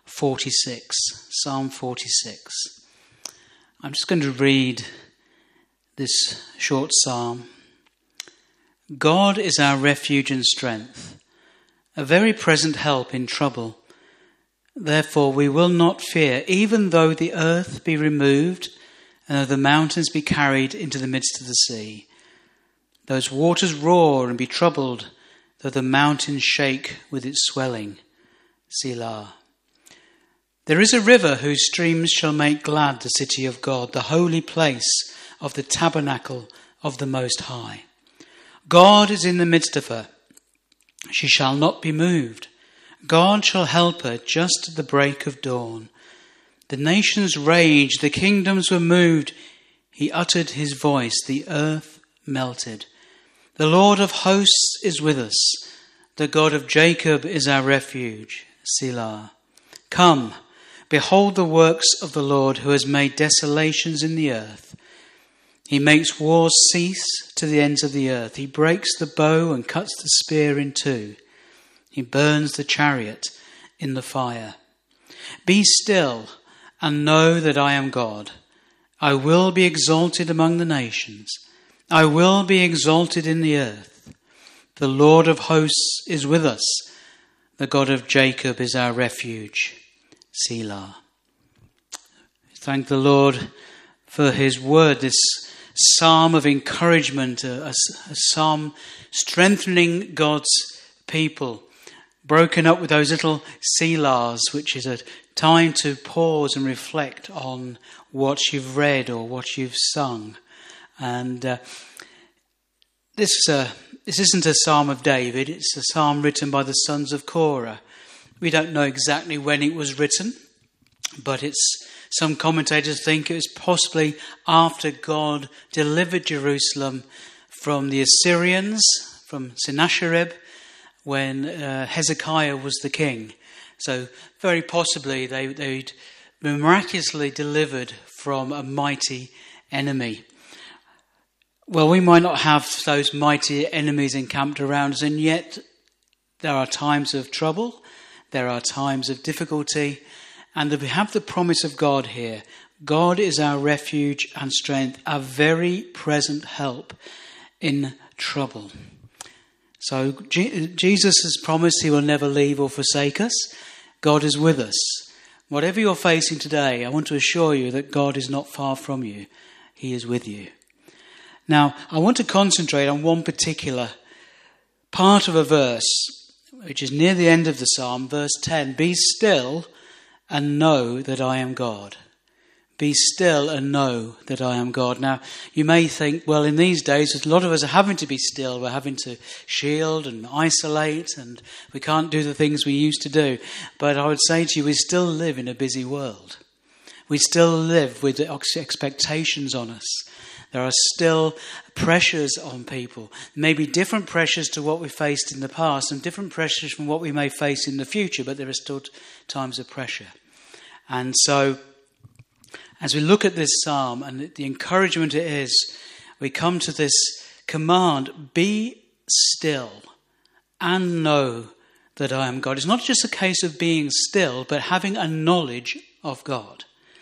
46, Psalm 46. I'm just going to read this short psalm. God is our refuge and strength, a very present help in trouble. Therefore we will not fear, even though the earth be removed, and though the mountains be carried into the midst of the sea. Those waters roar and be troubled, though the mountains shake with its swelling. Selah. There is a river whose streams shall make glad the city of God, the holy place of the tabernacle of the Most High. God is in the midst of her. She shall not be moved. God shall help her just at the break of dawn. The nations raged, the kingdoms were moved. He uttered his voice, the earth melted. The Lord of hosts is with us. The God of Jacob is our refuge. Selah. Come, behold the works of the Lord, who has made desolations in the earth. He makes wars cease to the ends of the earth. He breaks the bow and cuts the spear in two. He burns the chariot in the fire. Be still and know that I am God. I will be exalted among the nations. I will be exalted in the earth. The Lord of hosts is with us. The God of Jacob is our refuge. Selah. Thank the Lord for his word, this psalm of encouragement, a psalm strengthening God's people, broken up with those little selahs, which is a time to pause and reflect on what you've read or what you've sung. And this isn't a psalm of David, it's a psalm written by the sons of Korah. We don't know exactly when it was written, but some commentators think it was possibly after God delivered Jerusalem from the Assyrians, from Sennacherib, when Hezekiah was the king. So very possibly they'd been miraculously delivered from a mighty enemy. Well, we might not have those mighty enemies encamped around us, and yet there are times of trouble, there are times of difficulty, and we have the promise of God here. God is our refuge and strength, our very present help in trouble. So Jesus has promised he will never leave or forsake us. God is with us. Whatever you're facing today, I want to assure you that God is not far from you. He is with you. Now, I want to concentrate on one particular part of a verse, which is near the end of the psalm, verse 10. Be still and know that I am God. Be still and know that I am God. Now, you may think, well, in these days, a lot of us are having to be still. We're having to shield and isolate, and we can't do the things we used to do. But I would say to you, we still live in a busy world. We still live with expectations on us. There are still pressures on people. Maybe different pressures to what we faced in the past and different pressures from what we may face in the future, but there are still times of pressure. And so, as we look at this psalm and the encouragement it is, we come to this command, be still and know that I am God. It's not just a case of being still, but having a knowledge of God.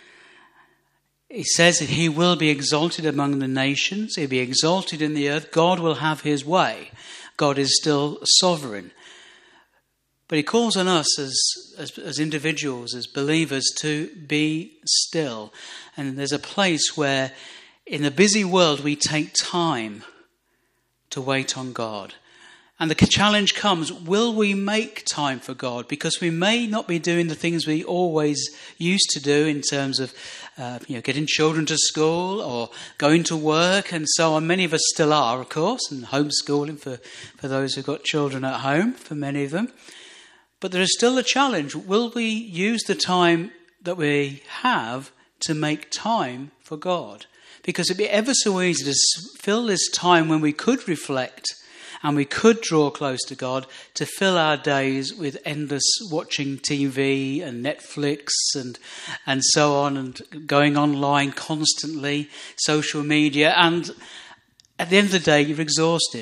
He says that he will be exalted among the nations. He'll be exalted in the earth. God will have his way. God is still sovereign. But he calls on us as individuals, as believers, to be still. And there's a place where in a busy world we take time to wait on God. And the challenge comes, will we make time for God? Because we may not be doing the things we always used to do in terms of getting children to school or going to work and so on. Many of us still are, of course, and homeschooling for those who've got children at home, for many of them. But there is still a challenge. Will we use the time that we have to make time for God? Because it'd be ever so easy to fill this time when we could reflect and we could draw close to God, to fill our days with endless watching TV and Netflix and so on, and going online constantly, social media. And at the end of the day, you're exhausted.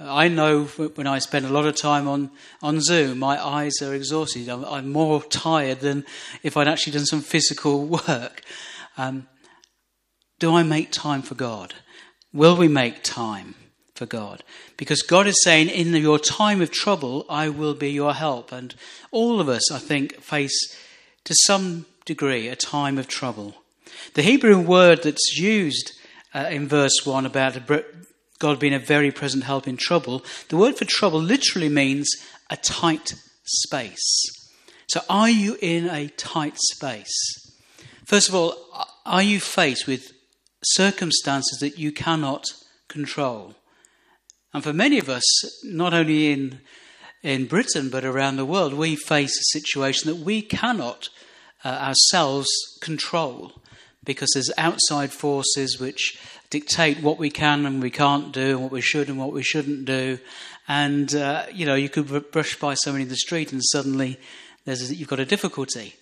I know when I spend a lot of time on Zoom, my eyes are exhausted. I'm more tired than if I'd actually done some physical work. Do I make time for God? Will we make time for God? Because God is saying, in your time of trouble, I will be your help. And all of us, I think, face to some degree a time of trouble. The Hebrew word that's used in verse 1 about God being a very present help in trouble, the word for trouble literally means a tight space. So are you in a tight space? First of all, are you faced with circumstances that you cannot control? And for many of us, not only in Britain but around the world, we face a situation that we cannot ourselves control, because there's outside forces which dictate what we can and we can't do, and what we should and what we shouldn't do. And, you could brush by somebody in the street and suddenly you've got a difficulty.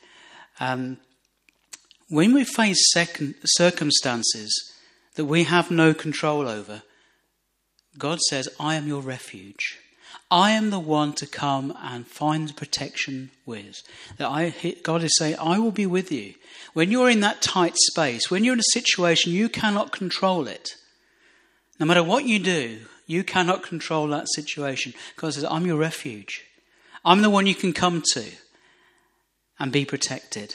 When we face circumstances that we have no control over, God says, I am your refuge. I am the one to come and find protection with. God is saying, I will be with you. When you're in that tight space, when you're in a situation you cannot control it, no matter what you do, you cannot control that situation. God says, I'm your refuge. I'm the one you can come to and be protected.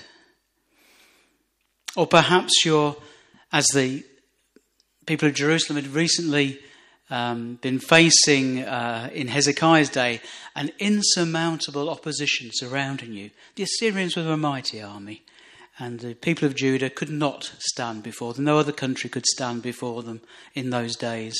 Or perhaps you're, as the people of Jerusalem had recently been facing in Hezekiah's day, an insurmountable opposition surrounding you. The Assyrians were a mighty army, and the people of Judah could not stand before them. No other country could stand before them in those days.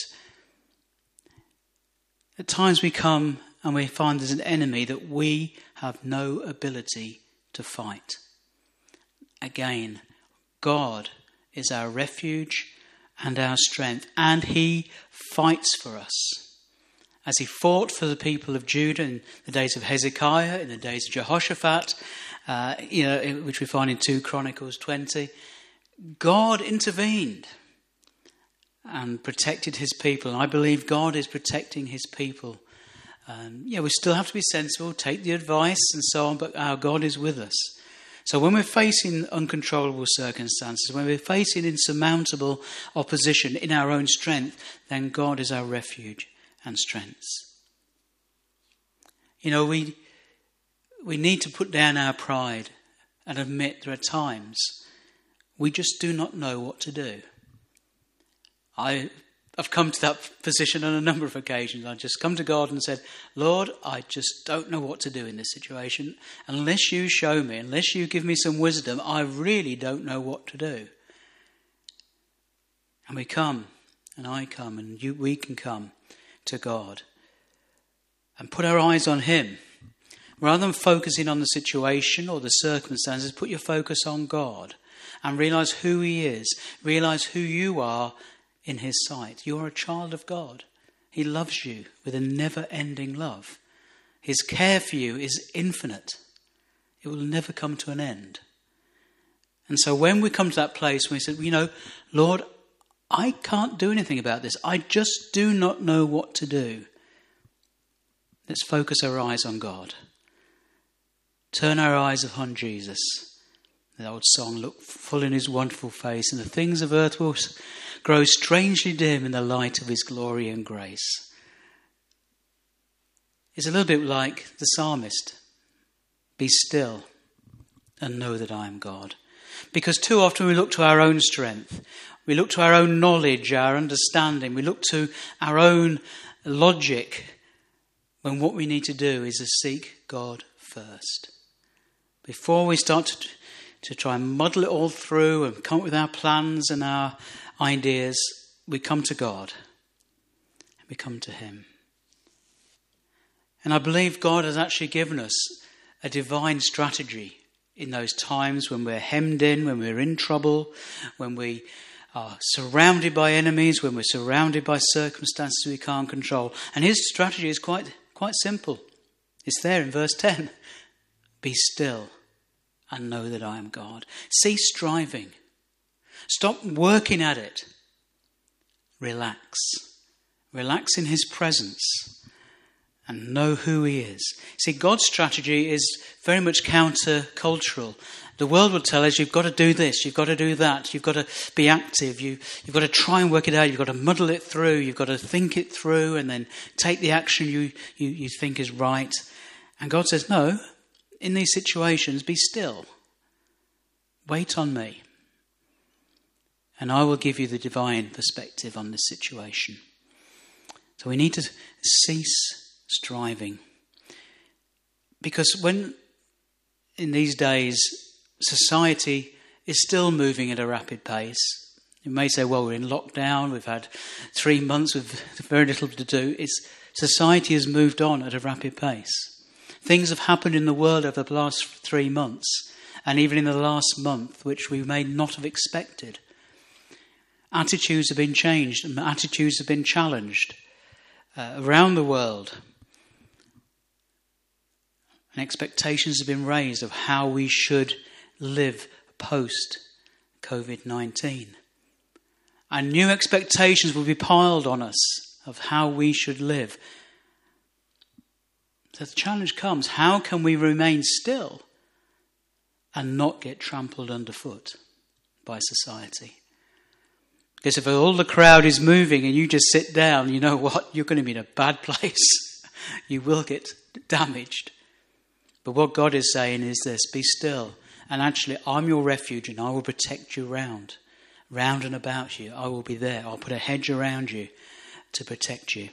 At times we come and we find there's an enemy that we have no ability to fight. Again, God is our refuge and our strength, and he fights for us. As he fought for the people of Judah in the days of Hezekiah, in the days of Jehoshaphat, which we find in 2 Chronicles 20, God intervened and protected his people. And I believe God is protecting his people. We still have to be sensible, take the advice and so on, but our God is with us. So when we're facing uncontrollable circumstances, when we're facing insurmountable opposition in our own strength, then God is our refuge and strength. We need to put down our pride and admit there are times we just do not know what to do. I've come to that position on a number of occasions. I just come to God and said, Lord, I just don't know what to do in this situation. Unless you show me, unless you give me some wisdom, I really don't know what to do. And we come, and I come, and we can come to God and put our eyes on him. Rather than focusing on the situation or the circumstances, put your focus on God and realise who he is. Realise who you are in his sight. You're a child of God. He loves you with a never-ending love. His care for you is infinite. It will never come to an end. And so when we come to that place where we say, Lord, I can't do anything about this. I just do not know what to do. Let's focus our eyes on God. Turn our eyes upon Jesus. The old song, look full in his wonderful face, and the things of earth will grow strangely dim in the light of his glory and grace. It's a little bit like the psalmist. Be still and know that I am God. Because too often we look to our own strength. We look to our own knowledge, our understanding. We look to our own logic, when what we need to do is to seek God first. Before we start to try and muddle it all through and come up with our plans and our ideas, we come to God. We come to him. And I believe God has actually given us a divine strategy in those times when we're hemmed in, when we're in trouble, when we are surrounded by enemies, when we're surrounded by circumstances we can't control. And his strategy is quite simple. It's there in verse 10. Be still and know that I am God. Cease striving. Stop working at it. Relax. relax in his presence, and know who he is. See, God's strategy is very much counter-cultural. The world will tell us you've got to do this, you've got to do that, you've got to be active, you've got to try and work it out, you've got to muddle it through, you've got to think it through and then take the action you think is right. And God says, no, in these situations, be still. Wait on me. And I will give you the divine perspective on this situation. So we need to cease striving. Because when, in these days, society is still moving at a rapid pace. You may say, well, we're in lockdown, we've had 3 months with very little to do. Society has moved on at a rapid pace. Things have happened in the world over the last 3 months, and even in the last month, which we may not have expected. Attitudes have been changed, and attitudes have been challenged around the world. And expectations have been raised of how we should live post-COVID-19. And new expectations will be piled on us of how we should live. So the challenge comes, how can we remain still and not get trampled underfoot by society? Because if all the crowd is moving and you just sit down, you know what? You're going to be in a bad place. You will get damaged. But what God is saying is this, be still. And actually, I'm your refuge and I will protect you round and about you. I will be there. I'll put a hedge around you to protect you.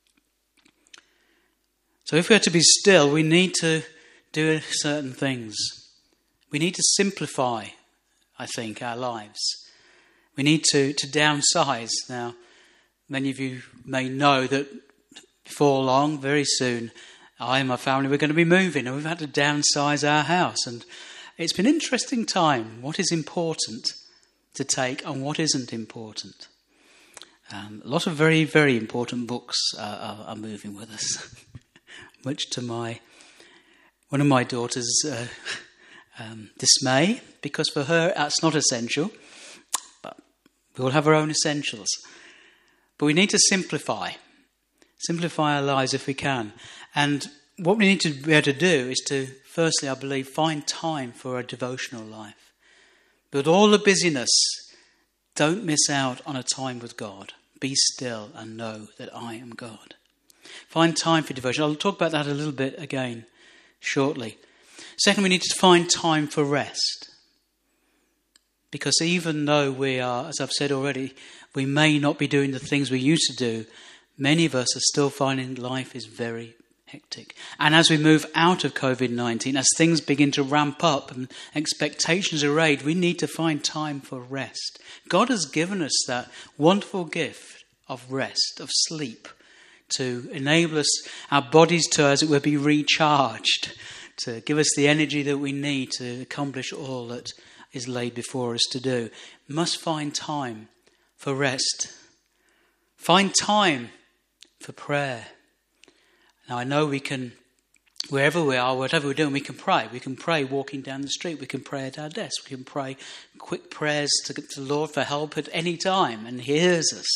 So if we are to be still, we need to do certain things. We need to simplify, I think, our lives. We need to downsize. Now, many of you may know that before long, very soon, I and my family were going to be moving, and we've had to downsize our house. And it's been an interesting time. What is important to take and what isn't important? A lot of very, very important books are moving with us, much to one of my daughters' dismay, because for her that's not essential. But we all have our own essentials. But we need to simplify our lives if we can. And what we need to be able to do is to, firstly, I believe, find time for a devotional life. But all the busyness, don't miss out on a time with God. Be still and know that I am God. Find time for devotion. I'll talk about that a little bit again shortly. Second, we need to find time for rest. Because even though we are, as I've said already, we may not be doing the things we used to do, many of us are still finding life is very hectic. And as we move out of COVID-19, as things begin to ramp up and expectations are raised, we need to find time for rest. God has given us that wonderful gift of rest, of sleep, to enable us, our bodies to, as it were, be recharged, to give us the energy that we need to accomplish all that is laid before us to do. We must find time for rest. Find time for prayer. Now I know we can, wherever we are, whatever we're doing, we can pray. We can pray walking down the street. We can pray at our desk. We can pray quick prayers to the Lord for help at any time, and He hears us.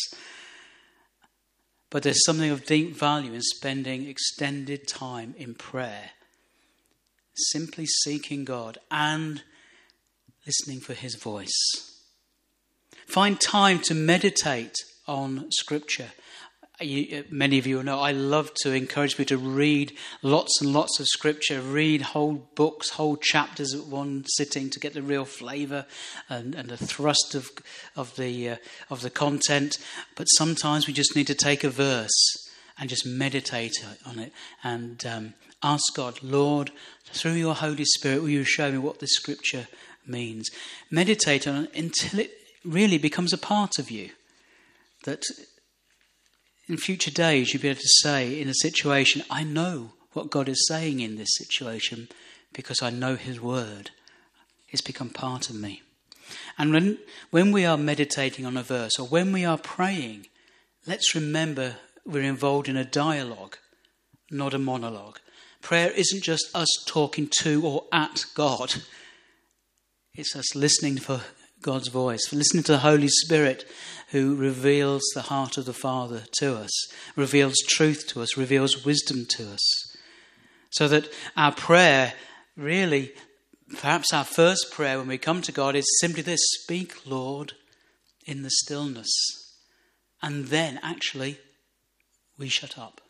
But there's something of deep value in spending extended time in prayer, simply seeking God and listening for His voice. Find time to meditate on Scripture. Many of you will know I love to encourage people to read lots and lots of Scripture, read whole books, whole chapters at one sitting to get the real flavour and the thrust of the content. But sometimes we just need to take a verse and just meditate on it and ask God, Lord, through your Holy Spirit, will you show me what this Scripture means? Meditate on it until it really becomes a part of you, that in future days, you'll be able to say in a situation, I know what God is saying in this situation because I know His word. It's become part of me. And when we are meditating on a verse or when we are praying, let's remember we're involved in a dialogue, not a monologue. Prayer isn't just us talking to or at God. It's us listening for God's voice, for listening to the Holy Spirit who reveals the heart of the Father to us, reveals truth to us, reveals wisdom to us. So that our prayer, really, perhaps our first prayer when we come to God is simply this: speak, Lord, in the stillness. And then actually we shut up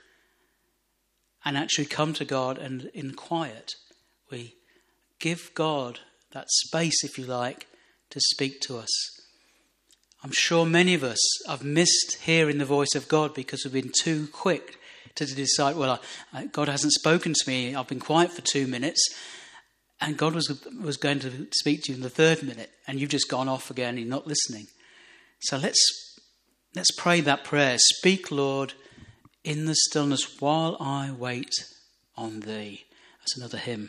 and actually come to God, and in quiet we give God that space, if you like, to speak to us. I'm sure many of us have missed hearing the voice of God because we've been too quick to decide, well, God hasn't spoken to me, I've been quiet for 2 minutes, and God was going to speak to you in the 3rd minute, and you've just gone off again and you're not listening. So let's pray that prayer. Speak, Lord, in the stillness while I wait on thee. That's another hymn.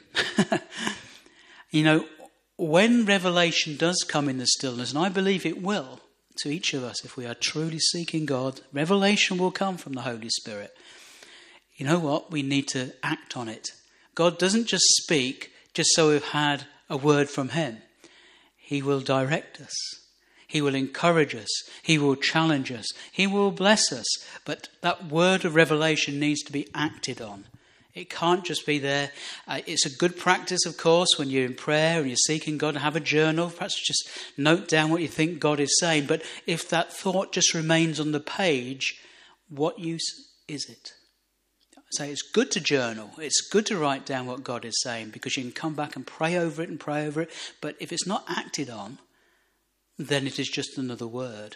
You know, when revelation does come in the stillness, and I believe it will to each of us if we are truly seeking God, revelation will come from the Holy Spirit. You know what? We need to act on it. God doesn't just speak just so we've had a word from him. He will direct us. He will encourage us. He will challenge us. He will bless us. But that word of revelation needs to be acted on. It can't just be there. It's a good practice, of course, when you're in prayer and you're seeking God, to have a journal. Perhaps just note down what you think God is saying. But if that thought just remains on the page, what use is it? So it's good to journal. It's good to write down what God is saying, because you can come back and pray over it and pray over it. But if it's not acted on, then it is just another word.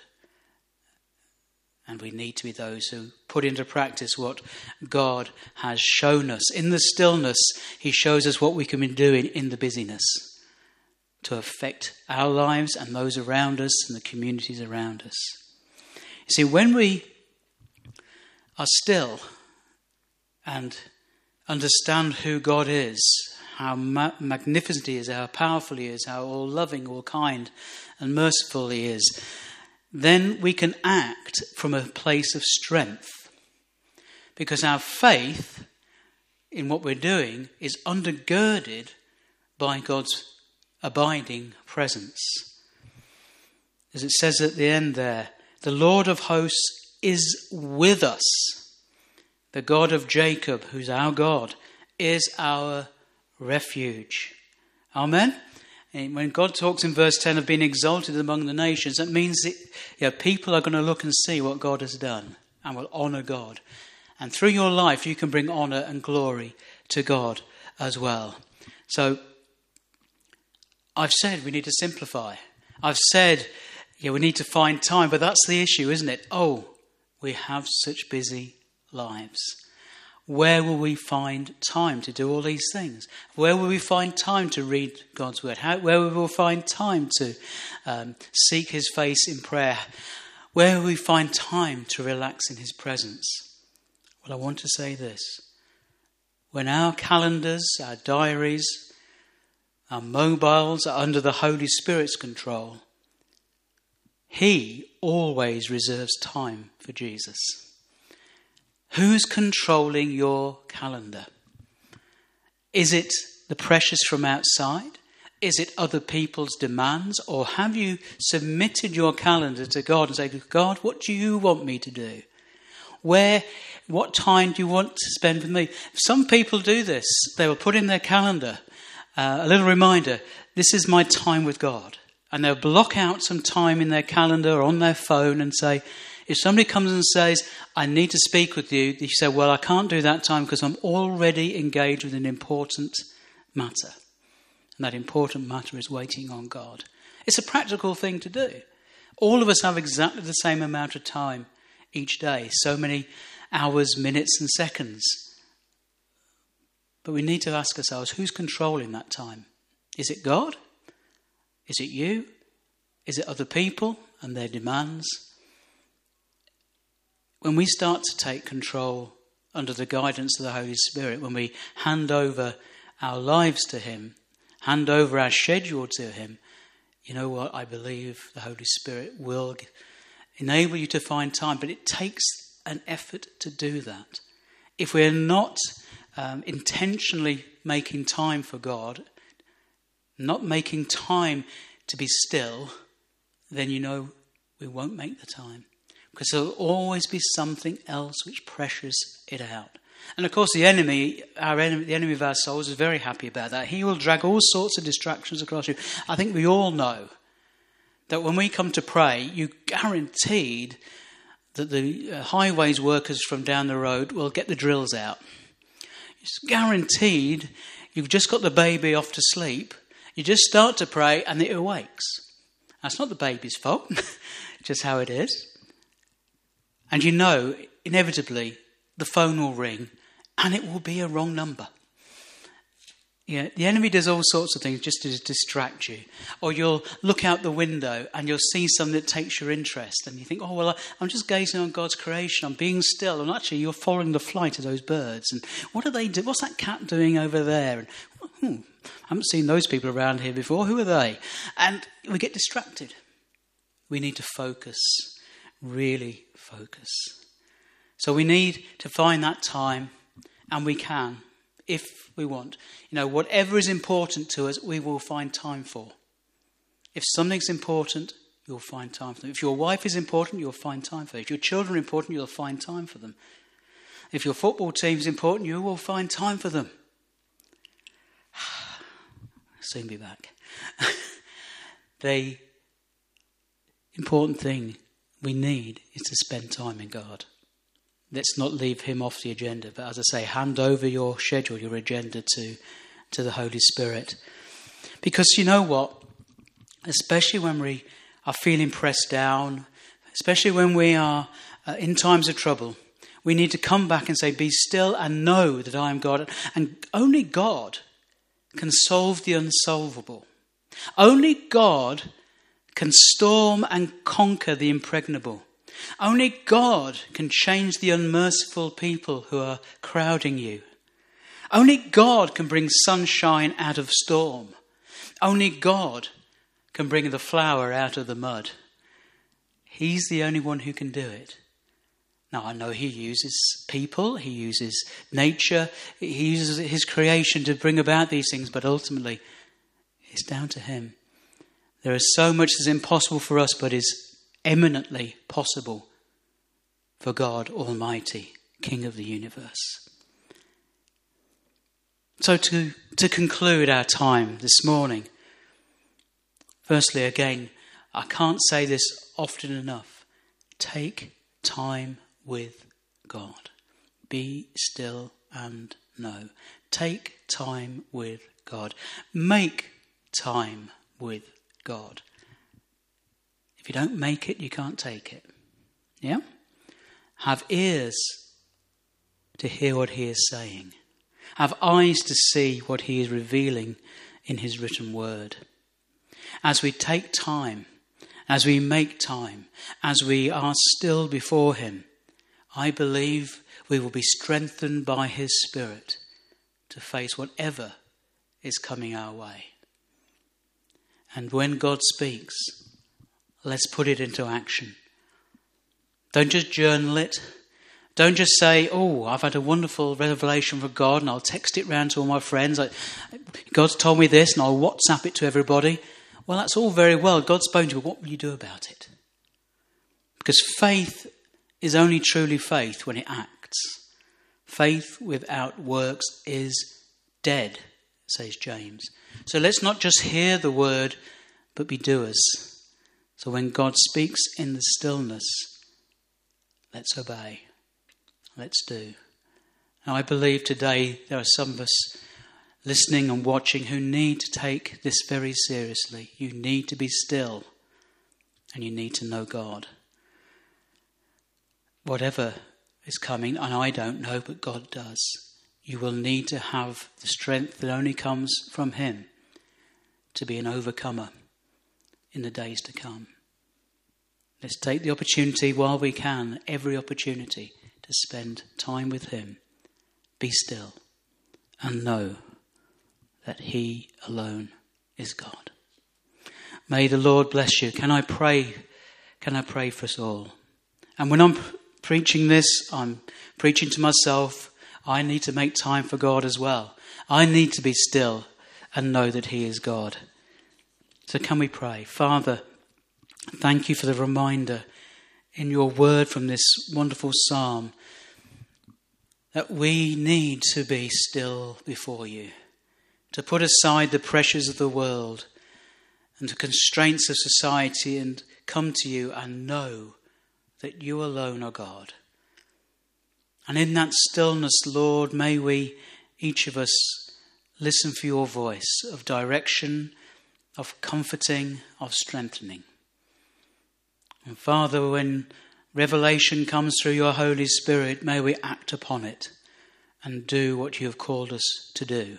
And we need to be those who put into practice what God has shown us. In the stillness, he shows us what we can be doing in the busyness to affect our lives and those around us and the communities around us. You see, when we are still and understand who God is, how magnificent he is, how powerful he is, how all-loving, all-kind and merciful he is, then we can act from a place of strength. Because our faith in what we're doing is undergirded by God's abiding presence. As it says at the end there, the Lord of hosts is with us. The God of Jacob, who's our God, is our refuge. Amen? And when God talks in verse 10 of being exalted among the nations, that means that people are going to look and see what God has done and will honour God. And through your life, you can bring honour and glory to God as well. So, I've said we need to simplify. I've said we need to find time, but that's the issue, isn't it? Oh, we have such busy lives. Where will we find time to do all these things? Where will we find time to read God's word? Where will we find time to seek his face in prayer? Where will we find time to relax in his presence? Well, I want to say this. When our calendars, our diaries, our mobiles are under the Holy Spirit's control, he always reserves time for Jesus. Who's controlling your calendar? Is it the pressures from outside? Is it other people's demands? Or have you submitted your calendar to God and say, God, what do you want me to do? What time do you want to spend with me? Some people do this. They will put in their calendar a little reminder, this is my time with God. And they'll block out some time in their calendar or on their phone and say, if somebody comes and says, I need to speak with you, you say, well, I can't do that time because I'm already engaged with an important matter. And that important matter is waiting on God. It's a practical thing to do. All of us have exactly the same amount of time each day. So many hours, minutes and seconds. But we need to ask ourselves, who's controlling that time? Is it God? Is it you? Is it other people and their demands? When we start to take control under the guidance of the Holy Spirit, when we hand over our lives to him, hand over our schedule to him, you know what? I believe the Holy Spirit will enable you to find time, but it takes an effort to do that. If we're not intentionally making time for God, not making time to be still, then you know we won't make the time. Because there'll always be something else which pressures it out. And of course the enemy of our souls is very happy about that. He will drag all sorts of distractions across you. I think we all know that when we come to pray, you guaranteed that the highways workers from down the road will get the drills out. It's guaranteed you've just got the baby off to sleep. You just start to pray and it awakes. That's not the baby's fault, just how it is. And you know, inevitably, the phone will ring and it will be a wrong number. Yeah, the enemy does all sorts of things just to distract you. Or you'll look out the window and you'll see something that takes your interest. And you think, oh, well, I'm just gazing on God's creation. I'm being still. And actually, you're following the flight of those birds. And what do they do? What's that cat doing over there? And, I haven't seen those people around here before. Who are they? And we get distracted. We need to focus, really focus. So we need to find that time, and we can, if we want. You know, whatever is important to us, we will find time for. If something's important, you'll find time for them. If your wife is important, you'll find time for them. If your children are important, you'll find time for them. If your football team is important, you will find time for them. I'll soon be back. The important thing we need is to spend time in God. Let's not leave him off the agenda. But as I say, hand over your schedule, your agenda to the Holy Spirit. Because you know what? Especially when we are feeling pressed down, especially when we are in times of trouble, we need to come back and say, be still and know that I am God. And only God can solve the unsolvable. Only God can storm and conquer the impregnable. Only God can change the unmerciful people who are crowding you. Only God can bring sunshine out of storm. Only God can bring the flower out of the mud. He's the only one who can do it. Now, I know he uses people, he uses nature, he uses his creation to bring about these things, but ultimately, it's down to him. There is so much that's impossible for us, but is eminently possible for God Almighty, King of the universe. So to conclude our time this morning, firstly, again, I can't say this often enough. Take time with God. Be still and know. Take time with God. Make time with God. If you don't make it, you can't take it. Yeah? Have ears to hear what he is saying. Have eyes to see what he is revealing in his written word. As we take time, as we make time, as we are still before him, I believe we will be strengthened by his Spirit to face whatever is coming our way. And when God speaks, let's put it into action. Don't just journal it. Don't just say, oh, I've had a wonderful revelation from God and I'll text it round to all my friends. God's told me this and I'll WhatsApp it to everybody. Well, that's all very well. God's spoken to you, but what will you do about it? Because faith is only truly faith when it acts. Faith without works is dead, says James. So let's not just hear the word, but be doers. So when God speaks in the stillness, let's obey. Let's do. Now I believe today there are some of us listening and watching who need to take this very seriously. You need to be still and you need to know God. Whatever is coming, and I don't know, but God does, you will need to have the strength that only comes from him to be an overcomer in the days to come. Let's take the opportunity while we can, every opportunity, to spend time with him. Be still and know that he alone is God. May the Lord bless you. Can I pray? Can I pray for us all? And when I'm preaching this, I'm preaching to myself. I need to make time for God as well. I need to be still and know that he is God. So can we pray? Father, thank you for the reminder in your word from this wonderful psalm that we need to be still before you, to put aside the pressures of the world and the constraints of society and come to you and know that you alone are God. And in that stillness, Lord, may we, each of us, listen for your voice of direction, of comforting, of strengthening. And Father, when revelation comes through your Holy Spirit, may we act upon it and do what you have called us to do.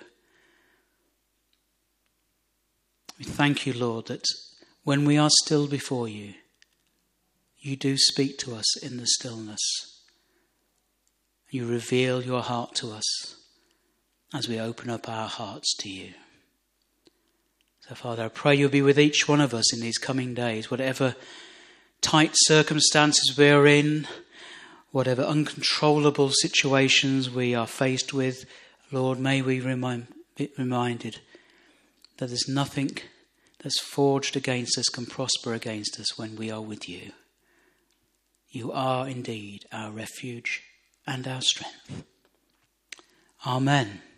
We thank you, Lord, that when we are still before you, you do speak to us in the stillness. You reveal your heart to us as we open up our hearts to you. So, Father, I pray you'll be with each one of us in these coming days, whatever tight circumstances we are in, whatever uncontrollable situations we are faced with. Lord, may we be reminded that there's nothing that's forged against us can prosper against us when we are with you. You are indeed our refuge and our strength. Amen.